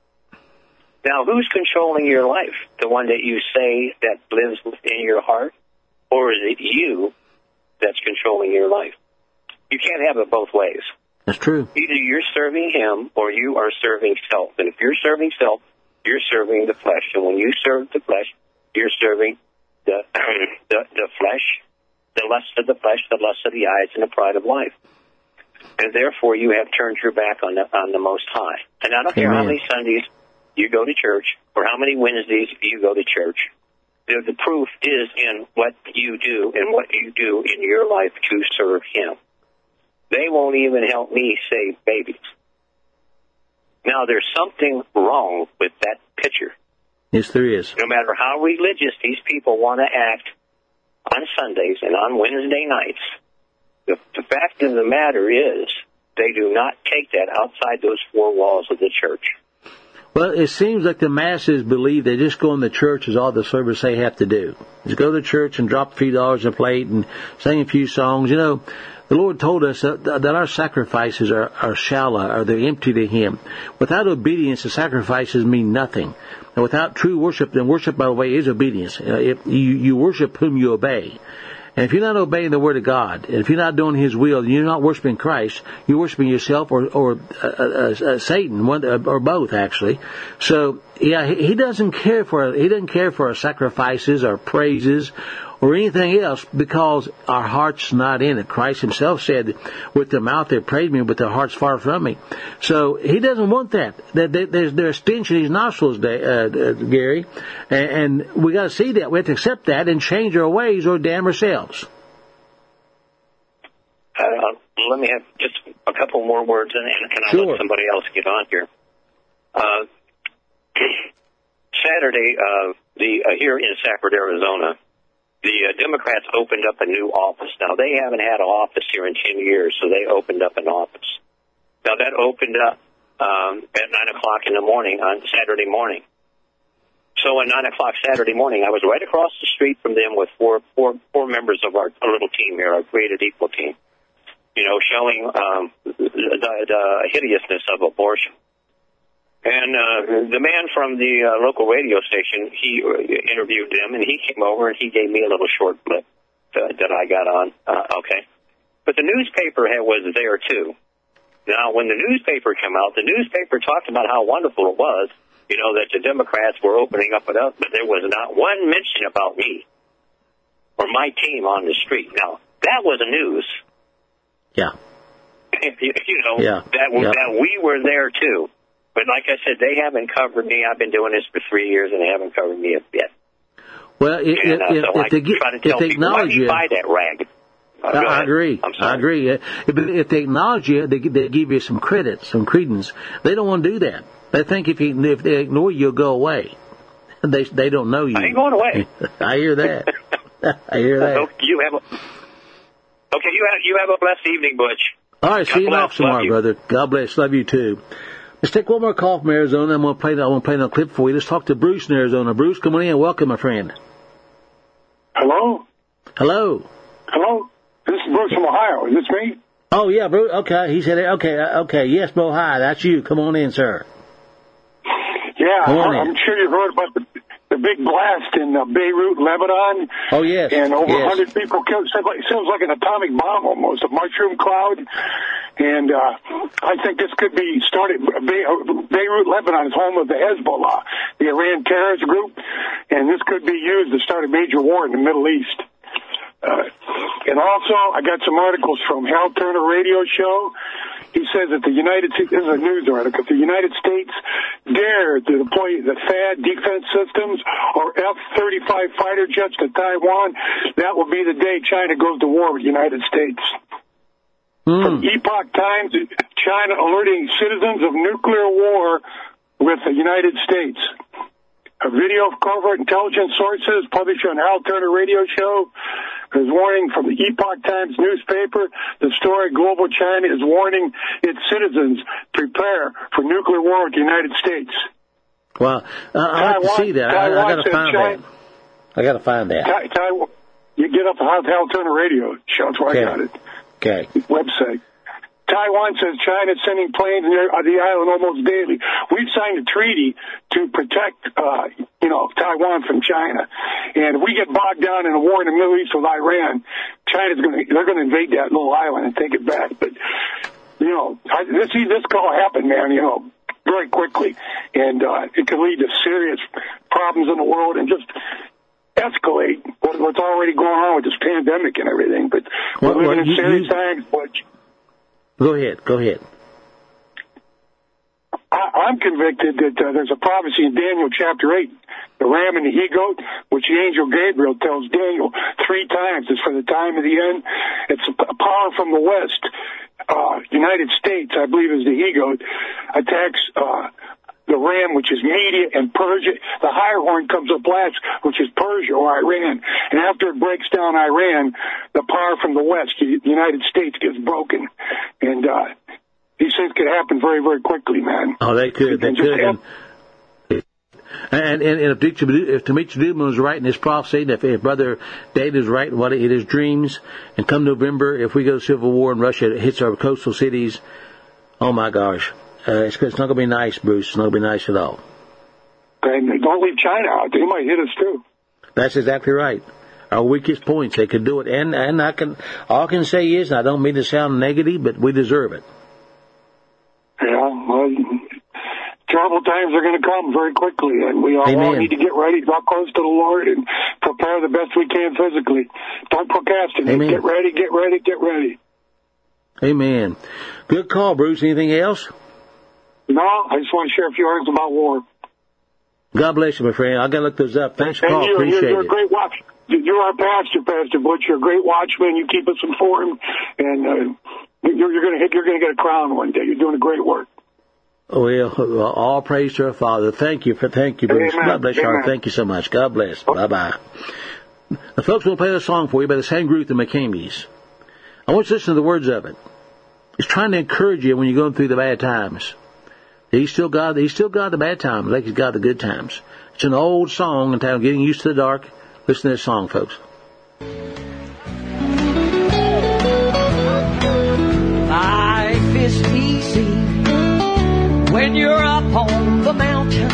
Now, who's controlling your life? The one that you say that lives within your heart? Or is it you that's controlling your life? You can't have it both ways. That's true. Either you're serving him or you are serving self. And if you're serving self, you're serving the flesh. And when you serve the flesh, you're serving the flesh, the lust of the flesh, the lust of the eyes, and the pride of life. And therefore, you have turned your back on the Most High. And I don't care how many Sundays you go to church or how many Wednesdays you go to church. The proof is in what you do and what you do in your life to serve him. They won't even help me save babies. Now, there's something wrong with that picture. Yes, there is. No matter how religious these people want to act on Sundays and on Wednesday nights, the fact of the matter is they do not take that outside those 4 walls of the church. Well, it seems like the masses believe they just go in the church is all the service they have to do. Just go to church and drop a few dollars a plate and sing a few songs. You know, the Lord told us that our sacrifices are shallow, or they're empty to him. Without obedience, the sacrifices mean nothing. And without true worship, then worship, by the way, is obedience. If you worship whom you obey. And if you're not obeying the Word of God, and if you're not doing His will, and you're not worshiping Christ, you're worshiping yourself or Satan, one or both, actually. So, yeah, He doesn't care for our sacrifices, our praises, or anything else, because our heart's not in it. Christ Himself said, with their mouth they praise me, but their heart's far from me. So He doesn't want that. There's stench in His nostrils, Gary, and we got to see that. We have to accept that and change our ways, or damn ourselves. Let me have just a couple more words, and can I let somebody else get on here? Saturday, here in Safford, Arizona, the Democrats opened up a new office. Now, they haven't had an office here in 10 years, so they opened up an office. Now, that opened up at 9 o'clock in the morning on Saturday morning. So at 9 o'clock Saturday morning, I was right across the street from them with four members of our little team here, our Created Equal team, you know, showing the hideousness of abortion. And the man from the local radio station, he interviewed them, and he came over and he gave me a little short clip that I got on. Okay. But the newspaper was there, too. Now, when the newspaper came out, the newspaper talked about how wonderful it was, you know, that the Democrats were opening up it up, but there was not one mention about me or my team on the street. Now, that was the news. Yeah. That we were there, too. But like I said, they haven't covered me. I've been doing this for 3 years, and they haven't covered me a bit. Well, if they acknowledge you, buy that rag. I agree. I agree. If they acknowledge you, they give you some credit, some credence. They don't want to do that. They think if they ignore you, you'll go away. They don't know you. I ain't going away. I hear that. I hear that. You have a blessed evening, Butch. All right, see you off tomorrow, brother. God bless. Love you too. Let's take one more call from Arizona. I'm going to play another clip for you. Let's talk to Bruce in Arizona. Bruce, come on in. Welcome, my friend. Hello? Hello. Hello? This is Bruce from Ohio. Is this me? Oh, yeah, Bruce. Okay. He said, okay. Yes, Bo, hi. That's you. Come on in, sir. Yeah, I'm sure you've heard about the big blast in Beirut, Lebanon. Oh, yes. And over 100 people killed. It sounds like an atomic bomb almost, a mushroom cloud. And I think this could be started. Beirut, Lebanon is home of the Hezbollah, the Iran terrorist group. And this could be used to start a major war in the Middle East. And also, I got some articles from Hal Turner radio show. He says that the United States, this is a news article, the United States dare to deploy the THAAD defense systems or F-35 fighter jets to Taiwan. That will be the day China goes to war with the United States. From Epoch Times, China alerting citizens of nuclear war with the United States. A video of covert intelligence sources published on Hal Turner radio show is warning from the Epoch Times newspaper. The story, Global China is warning its citizens, prepare for nuclear war with the United States. Well, I like to see that. I got to find that. I got to find that. You get up the Hal Turner radio show. That's where I got it. Okay. Website. Taiwan says China is sending planes near the island almost daily. We've signed a treaty to protect, Taiwan from China. And if we get bogged down in a war in the Middle East with Iran, they're going to invade that little island and take it back. But, this could all happen, man, very quickly. And it could lead to serious problems in the world and just escalate what's already going on with this pandemic and everything. But we're living in serious times, Butch. Go ahead. I'm convicted that there's a prophecy in Daniel chapter 8, the ram and the he-goat, which the angel Gabriel tells Daniel 3 times. It's for the time of the end. It's a power from the west. United States, I believe, is the he-goat, attacks the ram, which is Media and Persia. The higher horn comes up last, which is Persia or Iran. And after it breaks down Iran, the power from the west, the United States, gets broken. And these things could happen very, very quickly, man. Oh, they could. They could. And if Demetrius Newman was right in his prophecy, and if Brother David is right in his dreams, and come November, if we go to civil war and Russia hits our coastal cities, oh my gosh. It's not going to be nice, Bruce. It's not going to be nice at all. And don't leave China out. They might hit us, too. That's exactly right. Our weakest points, they could do it. And all I can say is, and I don't mean to sound negative, but we deserve it. Yeah, well, terrible times are going to come very quickly, and we all need to get ready, draw close to the Lord, and prepare the best we can physically. Don't procrastinate. Amen. Get ready. Amen. Good call, Bruce. Anything else? No, I just want to share a few articles about war. God bless you, my friend. I got to look those up. Thanks for calling. Appreciate it. You're a great watch. You're our pastor, Pastor Butch. You're a great watchman. You keep us informed, and you're going to get a crown one day. You're doing a great work. Well, all praise to our Father. Thank you, Bruce. Amen. God bless you. Thank you so much. God bless. Bye-bye. Now, folks, we'll play a song for you by the Same Group, the McCameys. I want you to listen to the words of it. It's trying to encourage you when you're going through the bad times. He's still God the bad times, like He's God the good times. It's an old song entitled Getting Used to the Dark. Listen to this song, folks. Life is easy when you're up on the mountain.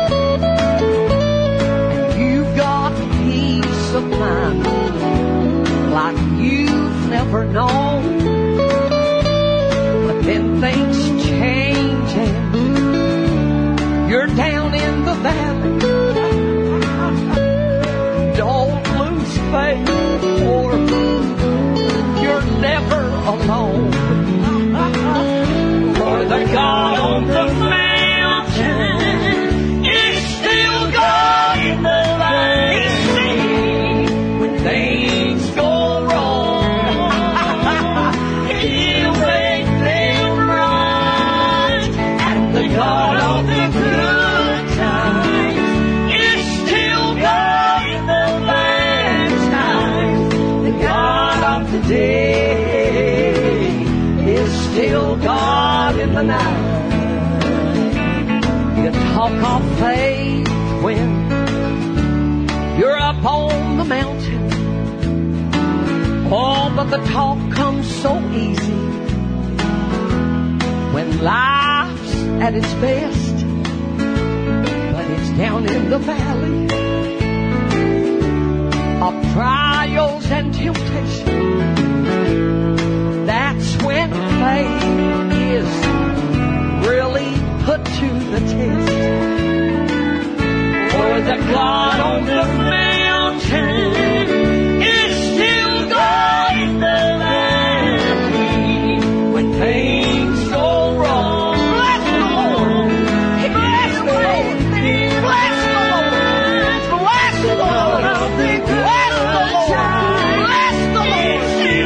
You've got peace of mind like you've never known. But then things change and you're down in the valley. Don't lose faith, or you're never alone. For the God on the mountain walk of faith when you're up on the mountain. Oh, but the talk comes so easy when life's at its best. But it's down in the valley of trials and temptation. That's when faith is really put to the test. For the God on the mountain is still God in the valley when things go wrong. Bless the Lord. Bless the Lord. Bless the Lord. Bless the Lord. Bless the Lord. Bless the Lord.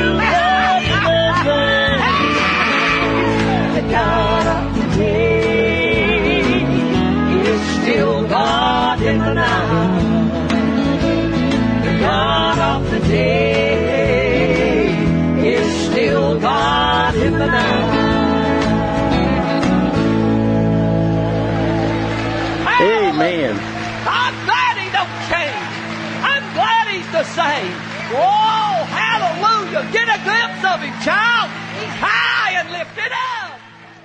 The God of the day is still God in the night. The God of the day is still God in the night. Amen. I'm glad he don't change. I'm glad he's the same. Oh, hallelujah. Get a glimpse of him, child. He's high and lifted up.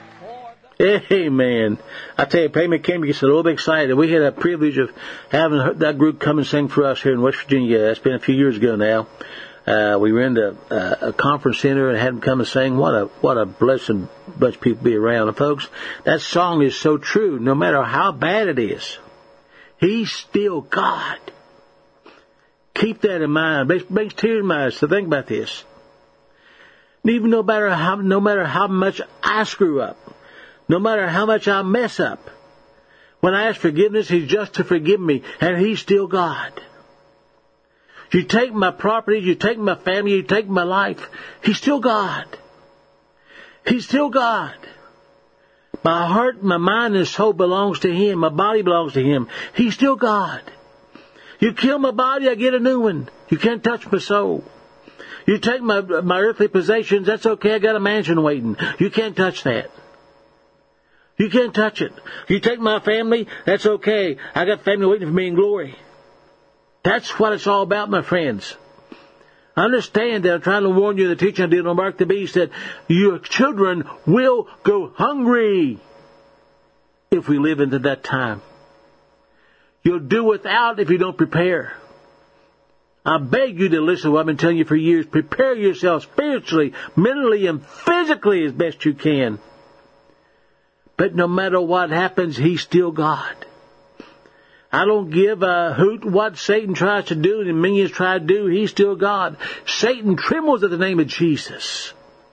Amen. I tell you, Payment came gets a little bit excited. We had a privilege of having that group come and sing for us here in West Virginia. That's been a few years ago now. We were in a conference center and had them come and sing. What a blessing bunch of people to be around. And folks, that song is so true. No matter how bad it is, He's still God. Keep that in mind. It brings tears in my eyes to think about this. And even no matter how much I screw up, no matter how much I mess up, when I ask forgiveness, He's just to forgive me, and He's still God. You take my property, you take my family, you take my life, He's still God. He's still God. My heart, my mind, and soul belongs to Him. My body belongs to Him. He's still God. You kill my body, I get a new one. You can't touch my soul. You take my earthly possessions, that's okay, I got a mansion waiting. You can't touch that. You can't touch it. You take my family, that's okay. I got family waiting for me in glory. That's what it's all about, my friends. Understand that I'm trying to warn you, the teaching I did on Mark the Beast, that your children will go hungry if we live into that time. You'll do without if you don't prepare. I beg you to listen to what I've been telling you for years. Prepare yourself spiritually, mentally, and physically as best you can. But no matter what happens, He's still God. I don't give a hoot what Satan tries to do and minions try to do. He's still God. Satan trembles at the name of Jesus.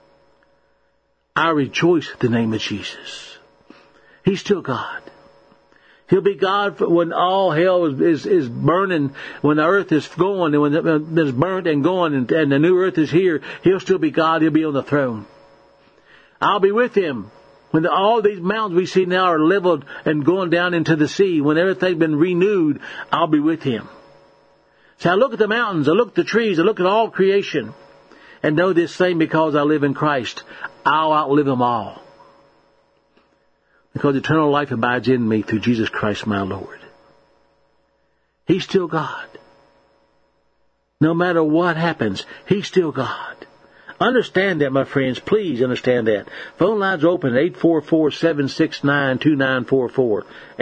I rejoice at the name of Jesus. He's still God. He'll be God when all hell is burning, when the earth is going, and when it's burnt and going, and the new earth is here. He'll still be God. He'll be on the throne. I'll be with Him. When all these mountains we see now are leveled and going down into the sea, when everything's been renewed, I'll be with Him. So I look at the mountains, I look at the trees, I look at all creation, and know this thing, because I live in Christ, I'll outlive them all. Because eternal life abides in me through Jesus Christ my Lord. He's still God. No matter what happens, He's still God. Understand that, my friends. Please understand that. Phone lines open at 844-769-2944.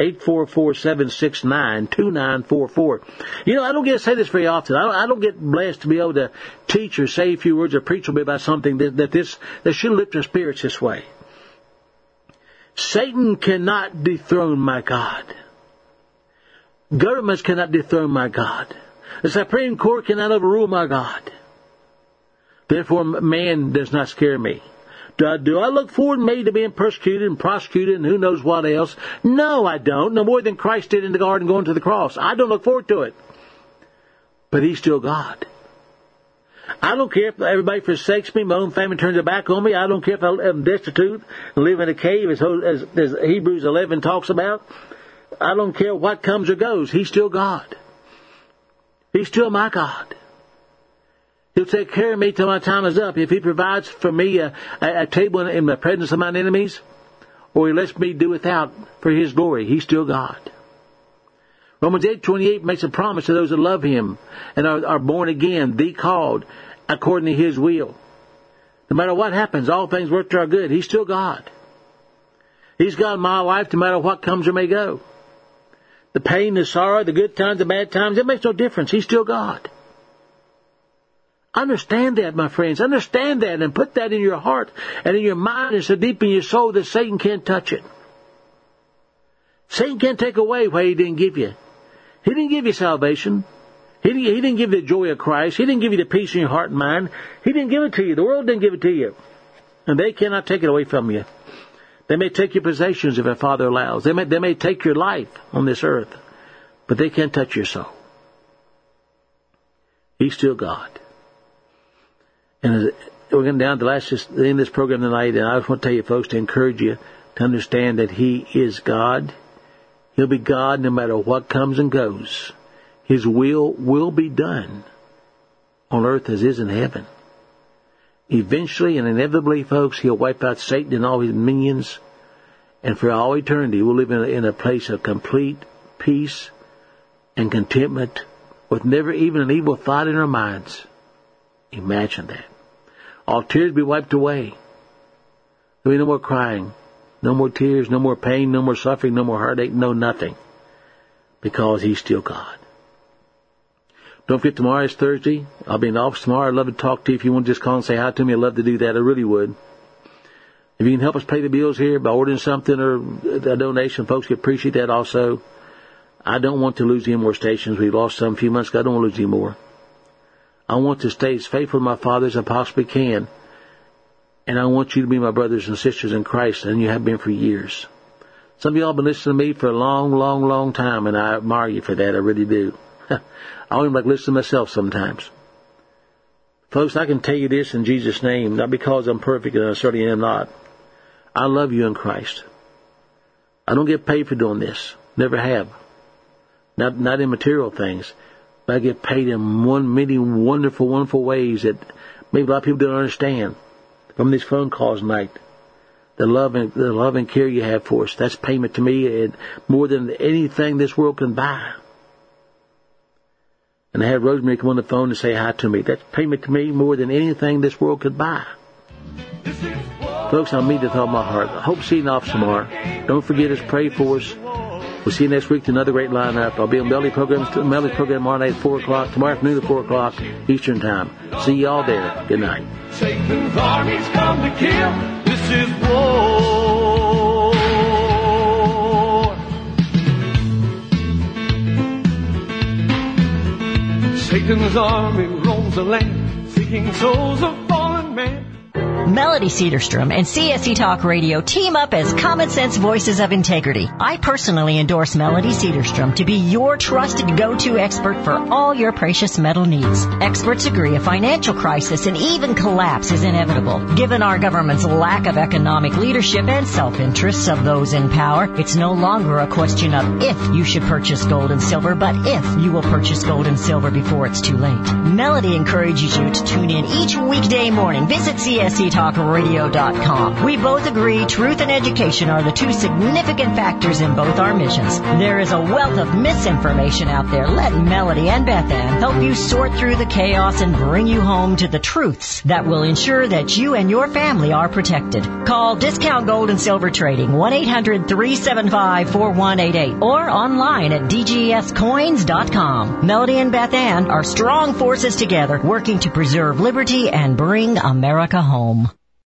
844-769-2944. You know, I don't get to say this very often. I don't get blessed to be able to teach or say a few words or preach a bit about something that should lift our spirits this way. Satan cannot dethrone my God. Governments cannot dethrone my God. The Supreme Court cannot overrule my God. Therefore, man does not scare me. Do I look forward maybe to being persecuted and prosecuted and who knows what else? No, I don't. No more than Christ did in the garden going to the cross. I don't look forward to it. But He's still God. I don't care if everybody forsakes me, my own family turns their back on me. I don't care if I'm destitute and live in a cave, as Hebrews 11 talks about. I don't care what comes or goes. He's still God. He's still my God. He'll take care of me till my time is up. If He provides for me a table in the presence of mine enemies, or He lets me do without for His glory, He's still God. Romans 8:28 makes a promise to those that love Him and are born again, the called, according to His will. No matter what happens, all things work to our good. He's still God. He's God in my life no matter what comes or may go. The pain, the sorrow, the good times, the bad times, it makes no difference. He's still God. Understand that, my friends. Understand that and put that in your heart and in your mind and so deep in your soul that Satan can't touch it. Satan can't take away what He didn't give you. He didn't give you salvation. He didn't give you the joy of Christ. He didn't give you the peace in your heart and mind. He didn't give it to you. The world didn't give it to you. And they cannot take it away from you. They may take your possessions if a Father allows. They may take your life on this earth. But they can't touch your soul. He's still God. And we're getting down to the end of this program tonight, and I just want to tell you folks to encourage you to understand that He is God. He'll be God no matter what comes and goes. His will be done on earth as is in heaven. Eventually and inevitably, folks, He'll wipe out Satan and all his minions. And for all eternity, we'll live in a place of complete peace and contentment with never even an evil thought in our minds. Imagine that. All tears be wiped away. There'll be no more crying, no more tears, no more pain, no more suffering, no more heartache, no nothing. Because He's still God. Don't forget, tomorrow is Thursday. I'll be in the office tomorrow. I'd love to talk to you. If you want to just call and say hi to me, I'd love to do that. I really would. If you can help us pay the bills here by ordering something or a donation, folks, we appreciate that also. I don't want to lose any more stations. We lost some a few months ago. I don't want to lose any more. I want to stay as faithful to my Father as I possibly can. And I want you to be my brothers and sisters in Christ, and you have been for years. Some of y'all have been listening to me for a long, long, long time, and I admire you for that. I really do. I don't even like listening to myself sometimes. Folks, I can tell you this in Jesus' name, not because I'm perfect, and I certainly am not. I love you in Christ. I don't get paid for doing this. Never have. Not in material things. But I get paid in many wonderful, wonderful ways that maybe a lot of people don't understand. From these phone calls tonight. The love and care you have for us. That's payment to me, and more than anything this world can buy. And I had Rosemary come on the phone and say hi to me. That's payment to me more than anything this world could buy. Folks, I mean it with all my heart. I hope to see you in the office tomorrow. Don't forget us, pray for us. We'll see you next week to another great lineup. I'll be on Melody program tomorrow night at 4 o'clock, tomorrow afternoon at 4 o'clock Eastern Time. See you all there. Good night. Satan's armies come to kill. This is war. Satan's army roams the land, seeking souls of fallen man. Melody Cedarstrom and CSC Talk Radio team up as common sense voices of integrity. I personally endorse Melody Cedarstrom to be your trusted go-to expert for all your precious metal needs. Experts agree a financial crisis and even collapse is inevitable. Given our government's lack of economic leadership and self-interests of those in power, it's no longer a question of if you should purchase gold and silver, but if you will purchase gold and silver before it's too late. Melody encourages you to tune in each weekday morning. Visit CSCTalkRadio.com. We both agree truth and education are the two significant factors in both our missions. There is a wealth of misinformation out there. Let Melody and Beth Ann help you sort through the chaos and bring you home to the truths that will ensure that you and your family are protected. Call Discount Gold and Silver Trading 1-800-375-4188 or online at DGScoins.com. Melody and Beth Ann are strong forces together working to preserve liberty and bring America home.